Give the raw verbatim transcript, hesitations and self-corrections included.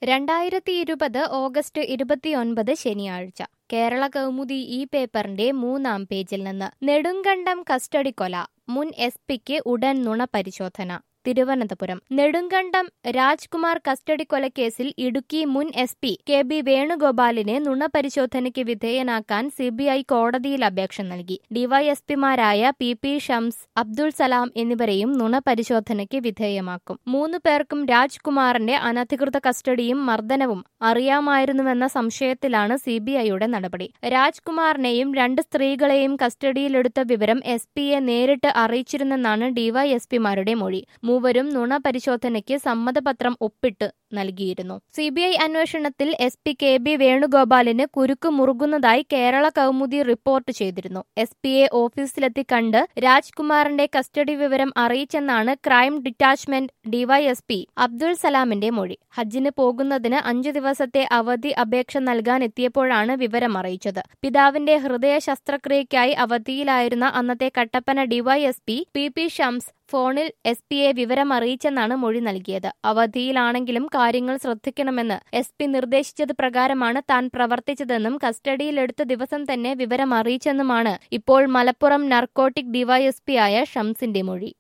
രണ്ടായിരത്തി ഇരുപത് ഓഗസ്റ്റ് ഇരുപത്തിയൊൻപത് ശനിയാഴ്ച കേരള കൗമുദി ഈ പേപ്പറിന്റെ മൂന്നാം പേജിൽ നിന്ന് നെടുങ്കണ്ടം കസ്റ്റഡി കൊല മുൻ എസ് പിക്ക് ഉടൻ നുണ പരിശോധന. തിരുവനന്തപുരം നെടുങ്കണ്ടം രാജ്കുമാർ കസ്റ്റഡി കൊലക്കേസിൽ ഇടുക്കി മുൻ എസ് പി കെ ബി വേണുഗോപാലിനെ നുണ പരിശോധനയ്ക്ക് വിധേയനാക്കാൻ സി ബി ഐ കോടതിയിൽ അപേക്ഷ നൽകി. ഡിവൈഎസ്പിമാരായ പി പി ഷംസ്, അബ്ദുൾ സലാം എന്നിവരെയും നുണ പരിശോധനയ്ക്ക് വിധേയമാക്കും. മൂന്നു പേർക്കും രാജ്കുമാറിന്റെ അനധികൃത കസ്റ്റഡിയും മർദ്ദനവും അറിയാമായിരുന്നുവെന്ന സംശയത്തിലാണ് സി ബി ഐയുടെ നടപടി. രാജ്കുമാറിനെയും രണ്ട് സ്ത്രീകളെയും കസ്റ്റഡിയിലെടുത്ത വിവരം എസ് പിയെ നേരിട്ട് അറിയിച്ചിരുന്നെന്നാണ് ഡിവൈഎസ്പിമാരുടെ മൊഴി. മൂവരും നുണ പരിശോധനയ്ക്ക് സമ്മതപത്രം ഒപ്പിട്ട് നൽകിയിരുന്നു. സി ബി ഐ അന്വേഷണത്തിൽ എസ് പി കെ ബി വേണുഗോപാലിന് കുരുക്ക് മുറുകുന്നതായി കേരള കൗമുദി റിപ്പോർട്ട് ചെയ്തിരുന്നു. എസ് പിയെ ഓഫീസിലെത്തി കണ്ട് രാജ്കുമാറിന്റെ കസ്റ്റഡി വിവരം അറിയിച്ചെന്നാണ് ക്രൈം ഡിറ്റാച്ച്മെന്റ് ഡിവൈഎസ്പി അബ്ദുൾ സലാമിന്റെ മൊഴി. ഹജ്ജിന് പോകുന്നതിന് അഞ്ചു ദിവസത്തെ അവധി അപേക്ഷ നൽകാൻ എത്തിയപ്പോഴാണ് വിവരം അറിയിച്ചത്. പിതാവിന്റെ ഹൃദയ ശസ്ത്രക്രിയയ്ക്കായി അവധിയിലായിരുന്ന അന്നത്തെ Kattappana DYSP P P Shams ഫോണിൽ എസ് പിയെ വിവരം അറിയിച്ചെന്നാണ് മൊഴി നൽകിയത്. അവധിയിലാണെങ്കിലും കാര്യങ്ങൾ ശ്രദ്ധിക്കണമെന്ന് എസ് പി നിർദ്ദേശിച്ചത് പ്രകാരമാണ് താൻ പ്രവർത്തിച്ചതെന്നും കസ്റ്റഡിയിലെടുത്ത ദിവസം തന്നെ വിവരം അറിയിച്ചെന്നുമാണ് ഇപ്പോൾ മലപ്പുറം നർക്കോട്ടിക് ഡിവൈഎസ്പിയായ ഷംസിന്റെ മൊഴി.